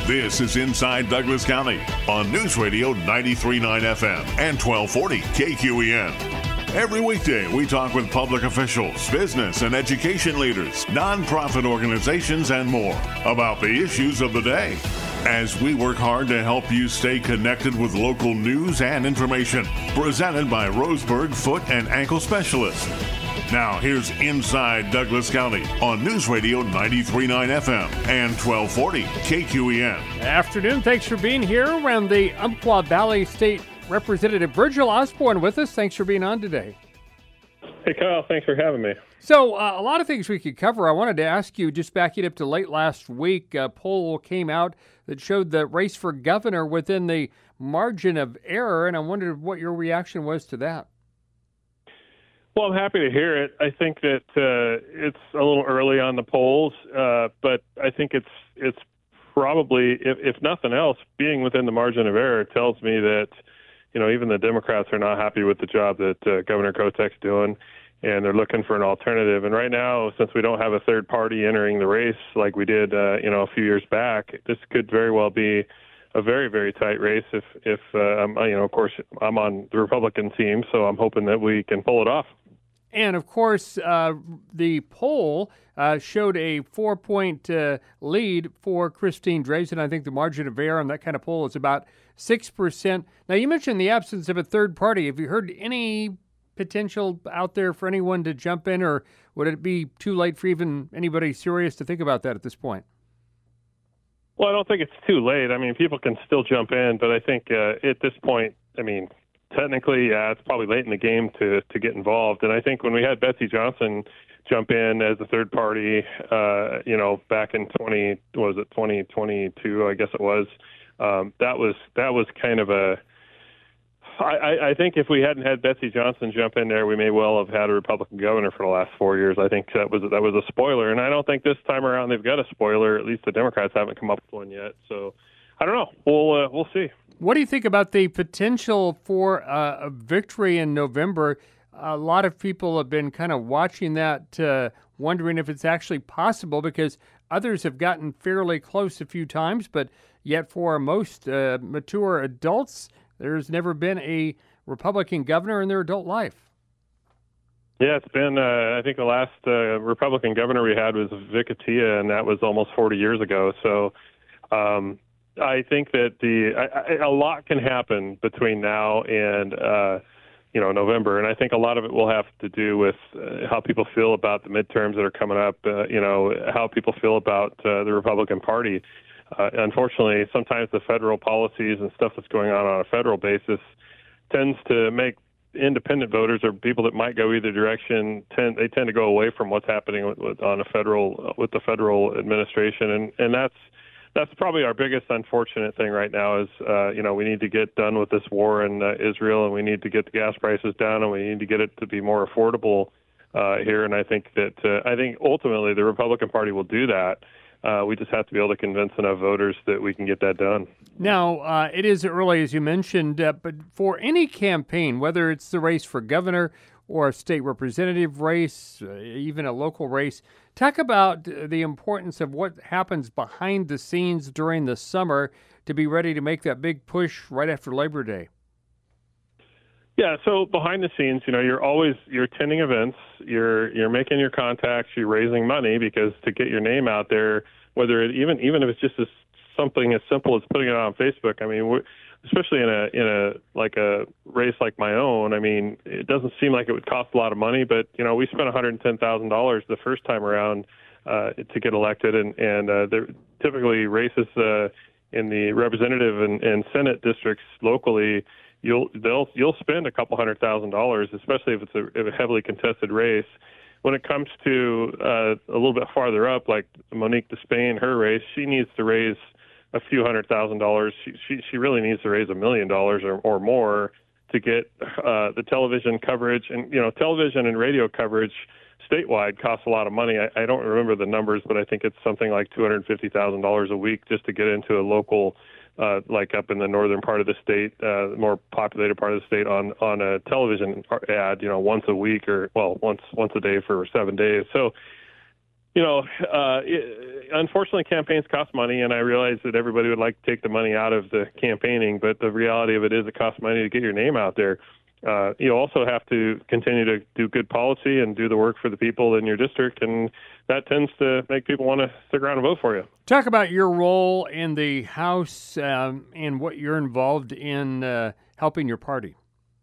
This is Inside Douglas County on News Radio 93.9 FM and 1240 KQEN. Every weekday, we talk with public officials, business and education leaders, nonprofit organizations, and more about the issues of the day. As we work hard to help you stay connected with local news and information, presented by Roseburg Foot and Ankle Specialist. Now, here's Inside Douglas County on News Radio 93.9 FM and 1240 KQEN. Afternoon. Thanks for being here. Around the Umpqua Valley State Representative Virgil Osborne with us. Thanks for being on today. Hey, Kyle. Thanks for having me. So, a lot of things we could cover. I wanted to ask you, just backing up to late last week, a poll came out that showed the race for governor within the margin of error, and I wondered what your reaction was to that. Well, I'm happy to hear it. I think that it's a little early on the polls, but I think it's probably, if nothing else, being within the margin of error tells me that, you know, even the Democrats are not happy with the job that Governor Kotek's doing, and they're looking for an alternative. And right now, since we don't have a third party entering the race like we did, a few years back, this could very well be a very, very tight race. If of course, I'm on the Republican team, so I'm hoping that we can pull it off. And, of course, the poll showed a 4-point lead for Christine Drazan. I think the margin of error on that kind of poll is about 6%. Now, you mentioned the absence of a third party. Have you heard any potential out there for anyone to jump in, or would it be too late for even anybody serious to think about that at this point? Well, I don't think it's too late. I mean, people can still jump in, but I think at this point, technically, it's probably late in the game to get involved. And I think when we had Betsy Johnson jump in as a third party, back in 2022, I guess it was, that was kind of a. I think if we hadn't had Betsy Johnson jump in there, we may well have had a Republican governor for the last 4 years. I think that was a spoiler, and I don't think this time around they've got a spoiler. At least the Democrats haven't come up with one yet. So I don't know. We'll see. What do you think about the potential for a victory in November? A lot of people have been kind of watching that, wondering if it's actually possible, because others have gotten fairly close a few times, but yet for most mature adults, there's never been a Republican governor in their adult life. Yeah, it's been, I think the last Republican governor we had was Vic Atia, and that was almost 40 years ago. So I think that a lot can happen between now and November, and I think a lot of it will have to do with how people feel about the midterms that are coming up. How people feel about the Republican Party. Unfortunately, sometimes the federal policies and stuff that's going on a federal basis tends to make independent voters or people that might go either direction tend to go away from what's happening with the federal administration, and that's probably our biggest unfortunate thing right now is, we need to get done with this war in Israel, and we need to get the gas prices down, and we need to get it to be more affordable here. And I think ultimately the Republican Party will do that. We just have to be able to convince enough voters that we can get that done. Now, it is early, as you mentioned, but for any campaign, whether it's the race for governor or a state representative race, even a local race, talk about the importance of what happens behind the scenes during the summer to be ready to make that big push right after Labor Day. Yeah, so behind the scenes, you're attending events, you're making your contacts, you're raising money, because to get your name out there, whether even if it's just something as simple as putting it on Facebook. I mean, especially in a race like my own. I mean, it doesn't seem like it would cost a lot of money, but we spent $110,000 the first time around to get elected, and they're typically races in the representative and Senate districts locally. You'll spend $200,000, especially if it's a heavily contested race. When it comes to a little bit farther up, like Monique Despain, her race, she needs to raise a few $100,000. She really needs to raise $1 million or more to get the television coverage. And television and radio coverage statewide costs a lot of money. I don't remember the numbers, but I think it's something like $250,000 a week just to get into a local, like up in the northern part of the state, the more populated part of the state, on a television ad, once a week, or once a day for 7 days. So Unfortunately, campaigns cost money, and I realize that everybody would like to take the money out of the campaigning, but the reality of it is it costs money to get your name out there. You also have to continue to do good policy and do the work for the people in your district, and that tends to make people want to stick around and vote for you. Talk about your role in the House and what you're involved in helping your party.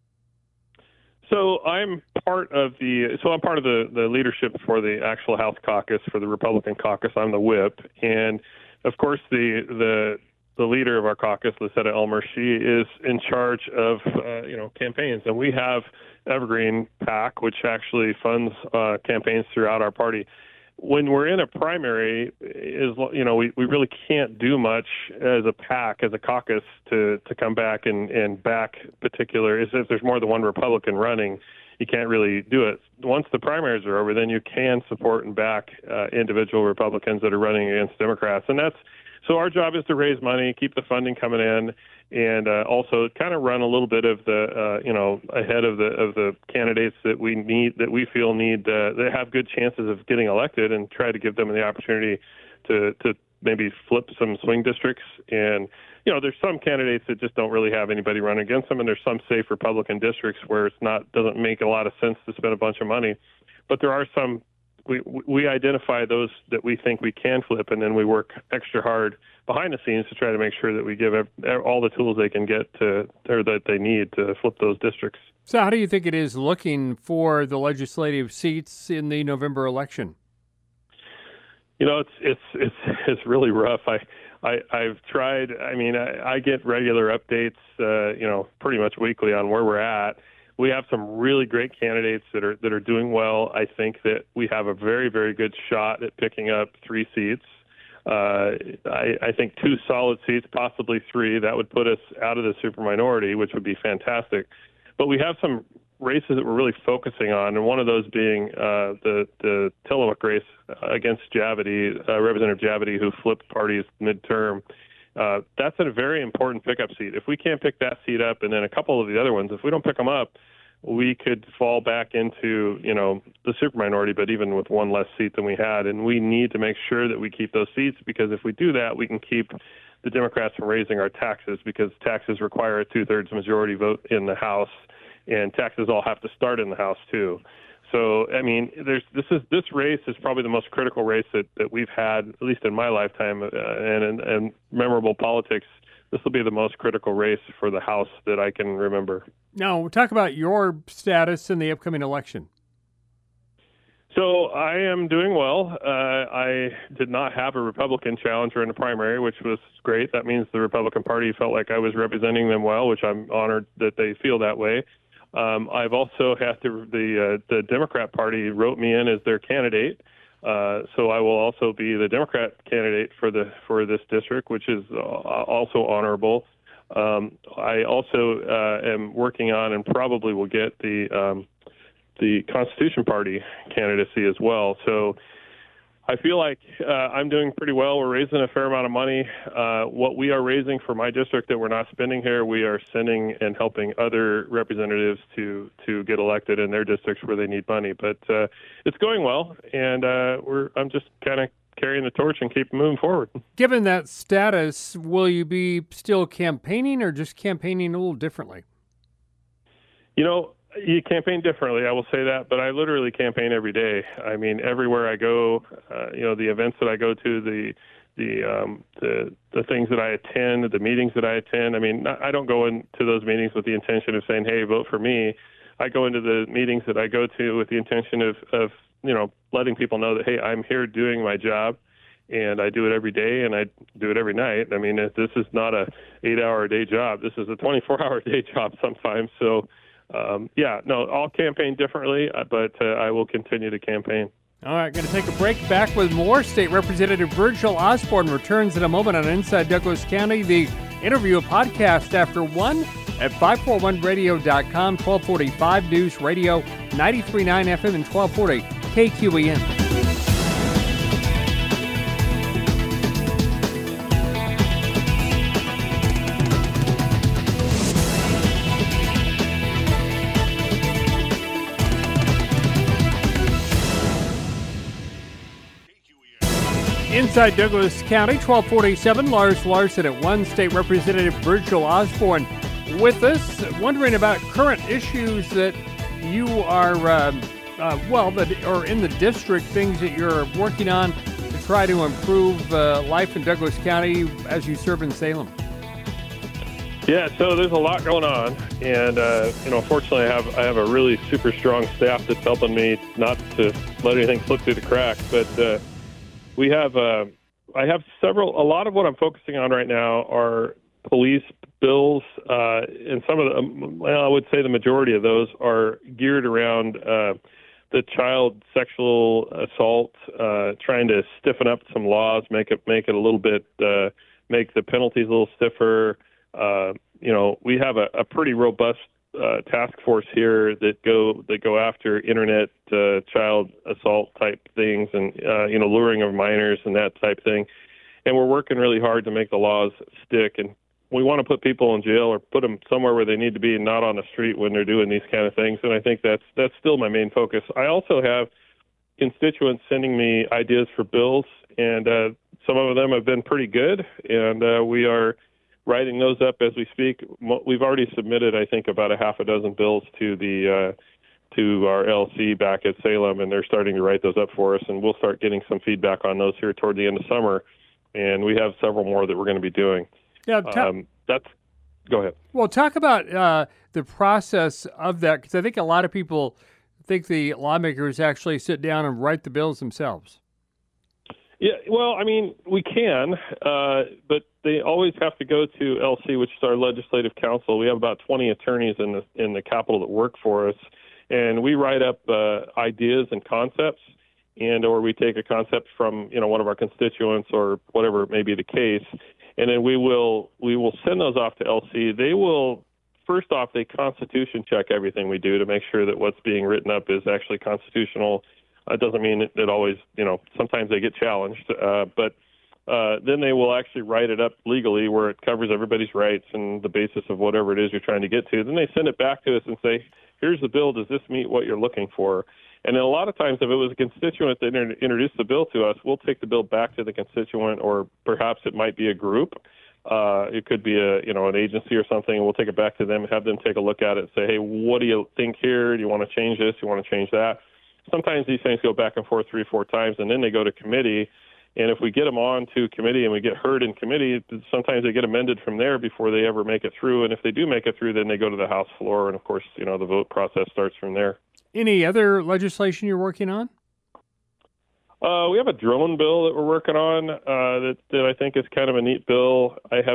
So I'm part of the leadership for the actual House caucus, for the Republican caucus. I'm the whip, and of course the leader of our caucus, Lucetta Elmer, she is in charge of campaigns, and we have Evergreen PAC, which actually funds campaigns throughout our party. When we're in a primary, we really can't do much as a PAC, as a caucus, to come back and back particular. If there's more than one Republican running, you can't really do it. Once the primaries are over, then you can support and back individual Republicans that are running against Democrats, and so our job is to raise money, keep the funding coming in, and also kind of run a little bit of the ahead of the candidates that we feel need that have good chances of getting elected, and try to give them the opportunity to maybe flip some swing districts. And there's some candidates that just don't really have anybody running against them, and there's some safe Republican districts where doesn't make a lot of sense to spend a bunch of money. But there are some. We identify those that we think we can flip, and then we work extra hard behind the scenes to try to make sure that we give all the tools they can get or that they need to flip those districts. So how do you think it is looking for the legislative seats in the November election? It's really rough. I've tried. I get regular updates, pretty much weekly on where we're at. We have some really great candidates that are doing well. I think that we have a very, very good shot at picking up 3 seats. I think 2 solid seats, possibly 3. That would put us out of the superminority, which would be fantastic. But we have some races that we're really focusing on, and one of those being the Tillamook race against Javity, Representative Javity, who flipped parties midterm. That's a very important pickup seat. If we can't pick that seat up, and then a couple of the other ones, if we don't pick them up, we could fall back into, the superminority, but even with one less seat than we had. And we need to make sure that we keep those seats, because if we do that, we can keep the Democrats from raising our taxes, because taxes require a 2/3 majority vote in the House, and taxes all have to start in the House too. So, this race is probably the most critical race that we've had, at least in my lifetime, and memorable politics. This will be the most critical race for the House that I can remember. Now, talk about your status in the upcoming election. So I am doing well. I did not have a Republican challenger in the primary, which was great. That means the Republican Party felt like I was representing them well, which I'm honored that they feel that way. I've also had the Democrat Party wrote me in as their candidate, so I will also be the Democrat candidate for this district, which is also honorable. I also am working on, and probably will get the Constitution Party candidacy as well. So I feel like I'm doing pretty well. We're raising a fair amount of money. What we are raising for my district that we're not spending here, we are sending and helping other representatives to get elected in their districts where they need money. But it's going well, and I'm just kind of carrying the torch and keep moving forward. Given that status, will you be still campaigning, or just campaigning a little differently? You campaign differently, I will say that, but I literally campaign every day. I mean, everywhere I go, the events that I go to, the things that I attend, the meetings that I attend. I mean, I don't go into those meetings with the intention of saying, "Hey, vote for me." I go into the meetings that I go to with the intention of letting people know that, hey, I'm here doing my job, and I do it every day, and I do it every night. I mean, this is not a 8-hour a day job. This is a 24-hour day job sometimes. So. I'll campaign differently, but I will continue to campaign. All right, going to take a break. Back with more. State Representative Virgil Osborne returns in a moment on Inside Douglas County. The interview, a podcast after 1 at 541radio.com, 1245 News Radio, 93.9 FM and 1240 KQEN. Inside Douglas County, 1247, Lars Larson at 1, State Representative Virgil Osborne with us, wondering about current issues that you are, that are in the district, things that you're working on to try to improve life in Douglas County as you serve in Salem. Yeah, so there's a lot going on, and fortunately, I have a really super strong staff that's helping me not to let anything slip through the cracks. But we have, a lot of what I'm focusing on right now are police bills, and some of them, I would say the majority of those are geared around the child sexual assault, trying to stiffen up some laws, make it a little bit, make the penalties a little stiffer. We have a pretty robust task force here that go after internet child assault type things and luring of minors and that type thing. And we're working really hard to make the laws stick. And we want to put people in jail or put them somewhere where they need to be, and not on the street when they're doing these kind of things. And I think that's still my main focus. I also have constituents sending me ideas for bills, and some of them have been pretty good, and we are writing those up as we speak. We've already submitted, I think, about a half a dozen bills to our LC back at Salem, and they're starting to write those up for us, and we'll start getting some feedback on those here toward the end of summer, and we have several more that we're going to be doing. Yeah, go ahead. Well, talk about the process of that, because I think a lot of people think the lawmakers actually sit down and write the bills themselves. Yeah, well, I mean, we can, but they always have to go to LC, which is our legislative council. We have about 20 attorneys in the Capitol that work for us, and we write up ideas and concepts, or we take a concept from one of our constituents or whatever may be the case, and then we will send those off to LC. They will, first off, they constitution check everything we do to make sure that what's being written up is actually constitutional. It doesn't mean it always, sometimes they get challenged, but then they will actually write it up legally where it covers everybody's rights and the basis of whatever it is you're trying to get to. Then they send it back to us and say, here's the bill. Does this meet what you're looking for? And then a lot of times, if it was a constituent that introduced the bill to us, we'll take the bill back to the constituent, or perhaps it might be a group. It could be an agency or something, and we'll take it back to them, have them take a look at it and say, hey, what do you think here? Do you want to change this? Do you want to change that? Sometimes these things go back and forth 3 or 4 times, and then they go to committee. And if we get them on to committee and we get heard in committee, sometimes they get amended from there before they ever make it through. And if they do make it through, then they go to the House floor. And, of course, the vote process starts from there. Any other legislation you're working on? We have a drone bill that we're working on that I think is kind of a neat bill. I have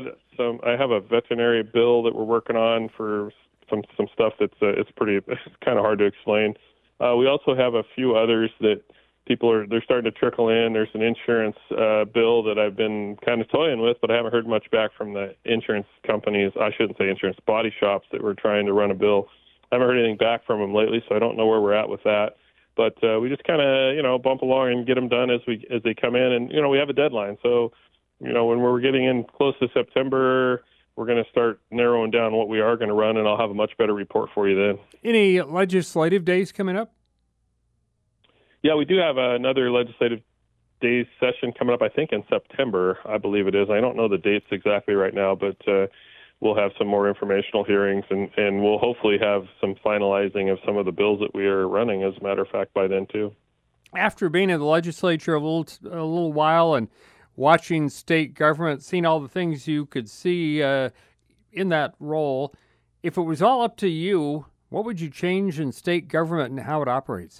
a veterinary bill that we're working on for some stuff that's it's kind of hard to explain. We also have a few others that they're starting to trickle in. There's an insurance bill that I've been kind of toying with, but I haven't heard much back from the insurance companies. I shouldn't say insurance, body shops that were trying to run a bill. I haven't heard anything back from them lately, so I don't know where we're at with that. But we just kind of, bump along and get them done as they come in. And, we have a deadline. So, when we're getting in close to September, we're going to start narrowing down what we are going to run, and I'll have a much better report for you then. Any legislative days coming up? Yeah, we do have another legislative days session coming up, I think, in September, I believe it is. I don't know the dates exactly right now, but we'll have some more informational hearings, and we'll hopefully have some finalizing of some of the bills that we are running, as a matter of fact, by then, too. After being in the legislature a little while and watching state government, seeing all the things you could see in that role, if it was all up to you, what would you change in state government and how it operates?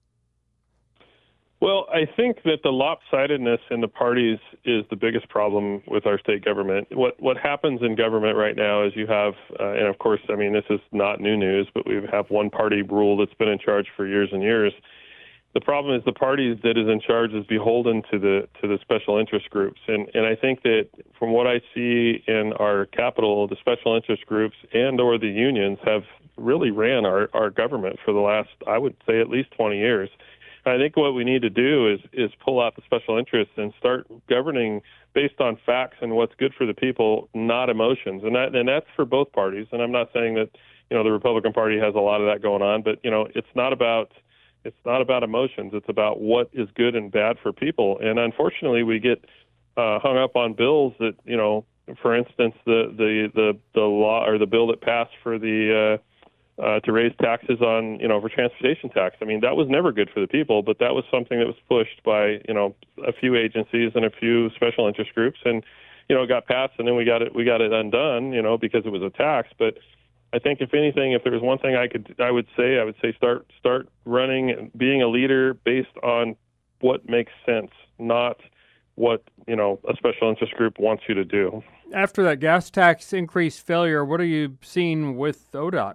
Well, I think that the lopsidedness in the parties is the biggest problem with our state government. What happens in government right now is you have, and of course, I mean, this is not new news, but we have one party rule that's been in charge for years and years. The problem is the party that is in charge is beholden to the special interest groups. And I think that from what I see in our capital, the special interest groups and or the unions have really ran our government for the last, I would say, at least 20 years. I think what we need to do is pull out the special interests and start governing based on facts and what's good for the people, not emotions. And that's for both parties. And I'm not saying that, the Republican Party has a lot of that going on, but, it's not about It's not about emotions. It's about what is good and bad for people. And unfortunately, we get hung up on bills that, for instance, the law or the bill that passed for the to raise taxes on, for transportation tax. I mean, that was never good for the people, but that was something that was pushed by, a few agencies and a few special interest groups, and it got passed, and then we got it undone, because it was a tax. But I think, if anything, if there was one thing I would say start running and being a leader based on what makes sense, not what a special interest group wants you to do. After that gas tax increase failure, what are you seeing with ODOT?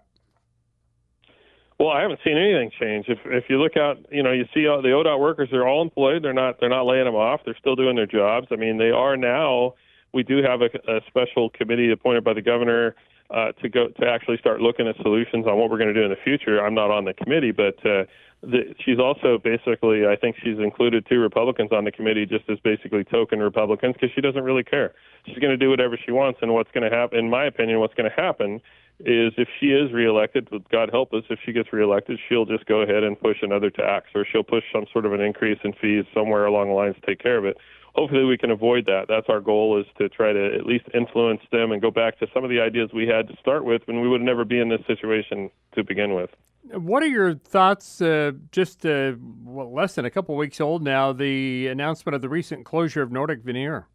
Well, I haven't seen anything change. If you look out, you see all the ODOT workers are all employed. They're not laying them off. They're still doing their jobs. I mean, they are now. We do have a special committee appointed by the governor to actually start looking at solutions on what we're going to do in the future. I'm not on the committee, but she's also basically, I think she's included 2 Republicans on the committee just as basically token Republicans, because she doesn't really care. She's going to do whatever she wants, and what's going to happen, in my opinion, what's going to happen is if she is reelected, God help us, if she gets reelected, she'll just go ahead and push another tax, or she'll push some sort of an increase in fees somewhere along the lines to take care of it. Hopefully we can avoid that. That's our goal, is to try to at least influence them and go back to some of the ideas we had to start with when we would never be in this situation to begin with. What are your thoughts, less than a couple weeks old now, the announcement of the recent closure of Nordic Veneer?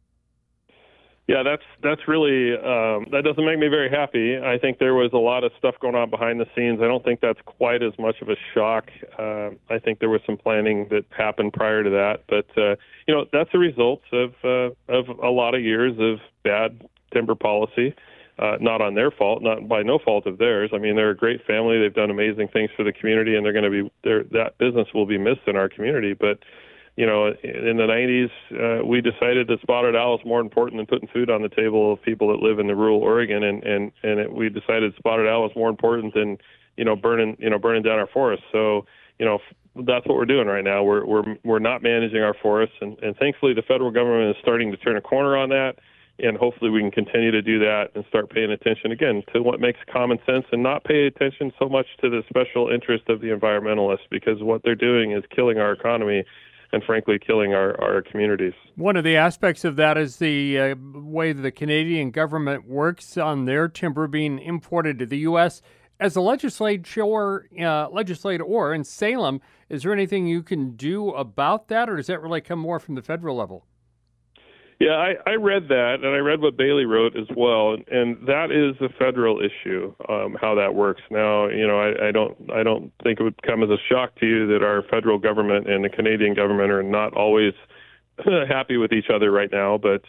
Yeah, that's really, that doesn't make me very happy. I think there was a lot of stuff going on behind the scenes. I don't think that's quite as much of a shock. I think there was some planning that happened prior to that. But, that's a result of a lot of years of bad timber policy, not on their fault, not by no fault of theirs. I mean, they're a great family. They've done amazing things for the community, and that business will be missed in our community. But in the 90s, we decided that spotted owl is more important than putting food on the table of people that live in the rural Oregon, we decided spotted owl is more important than burning down our forests. So that's what we're doing right now. We're not managing our forests, and thankfully the federal government is starting to turn a corner on that, and hopefully we can continue to do that and start paying attention again to what makes common sense, and not pay attention so much to the special interest of the environmentalists, because what they're doing is killing our economy and frankly killing our communities. One of the aspects of that is the way the Canadian government works on their timber being imported to the U.S. As a legislator in Salem, is there anything you can do about that, or does that really come more from the federal level? Yeah, I read that, and I read what Bailey wrote as well, and that is a federal issue, how that works. Now, I don't think it would come as a shock to you that our federal government and the Canadian government are not always happy with each other right now, but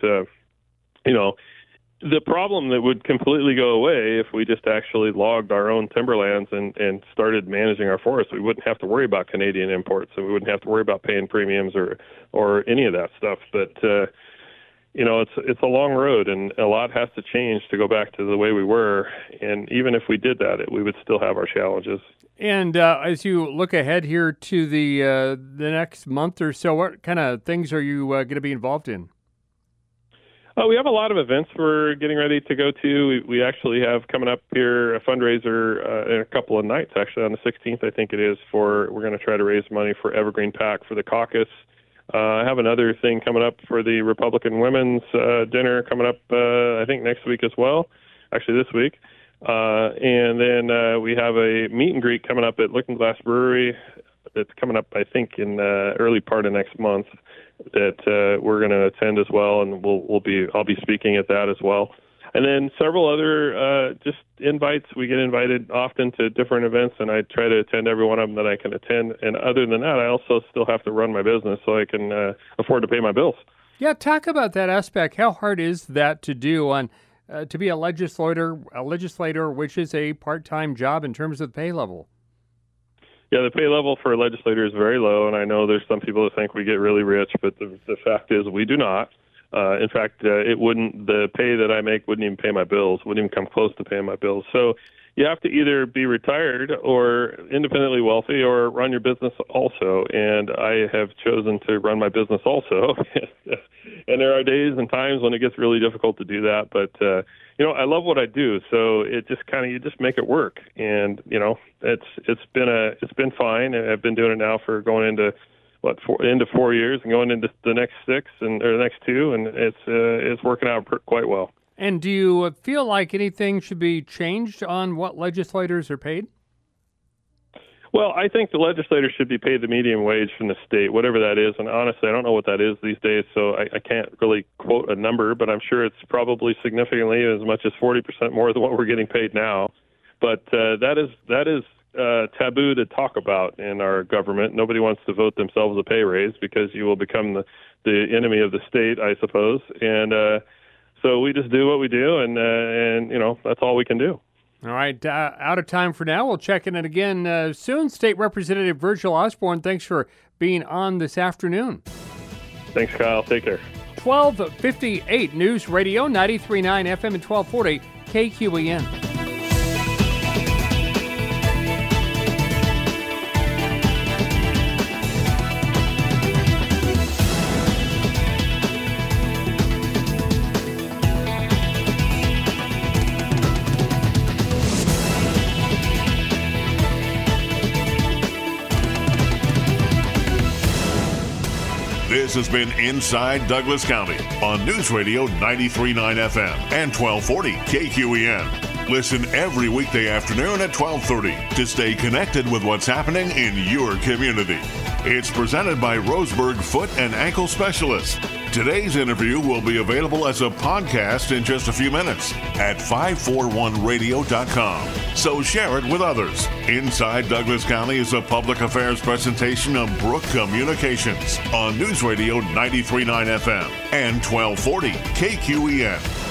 the problem that would completely go away if we just actually logged our own timberlands and started managing our forests. We wouldn't have to worry about Canadian imports, and we wouldn't have to worry about paying premiums or any of that stuff. But it's a long road, and a lot has to change to go back to the way we were. And even if we did that, we would still have our challenges. And as you look ahead here to the next month or so, what kind of things are you going to be involved in? We have a lot of events we're getting ready to go to. We actually have coming up here a fundraiser in a couple of nights, actually on the 16th, I think it is, we're going to try to raise money for Evergreen PAC for the caucus. I have another thing coming up for the Republican Women's Dinner coming up, I think, next week as well, actually this week. And then we have a meet and greet coming up at Looking Glass Brewery that's coming up, I think, in the early part of next month that we're going to attend as well, and I'll be speaking at that as well. And then several other just invites. We get invited often to different events, and I try to attend every one of them that I can attend. And other than that, I also still have to run my business so I can afford to pay my bills. Yeah, talk about that aspect. How hard is that to do on to be a legislator, which is a part-time job in terms of the pay level? Yeah, the pay level for a legislator is very low, and I know there's some people that think we get really rich, but the fact is we do not. In fact, the pay that I make wouldn't even pay my bills, wouldn't even come close to paying my bills. So, you have to either be retired or independently wealthy or run your business also. And I have chosen to run my business also. And there are days and times when it gets really difficult to do that. But, I love what I do. So it just you just make it work. And, it's been fine. I've been doing it now for going into 4 years and going into the next 6 or the next 2. And it's working out quite well. And do you feel like anything should be changed on what legislators are paid? Well, I think the legislators should be paid the median wage from the state, whatever that is. And honestly, I don't know what that is these days, so I can't really quote a number, but I'm sure it's probably significantly as much as 40% more than what we're getting paid now. But that is taboo to talk about in our government. Nobody wants to vote themselves a pay raise because you will become the enemy of the state, I suppose. And so we just do what we do, and that's all we can do. All right, out of time for now. We'll check in again soon. State Representative Virgil Osborne, thanks for being on this afternoon. Thanks, Kyle. Take care. 1258 News Radio, 93.9 FM and 1240 KQEN. This has been Inside Douglas County on News Radio 93.9 FM and 1240 KQEN. Listen every weekday afternoon at 12:30 to stay connected with what's happening in your community. It's presented by Roseburg Foot and Ankle Specialists. Today's interview will be available as a podcast in just a few minutes at 541radio.com. So share it with others. Inside Douglas County is a public affairs presentation of Brook Communications on News Radio 93.9 FM and 1240 KQEN.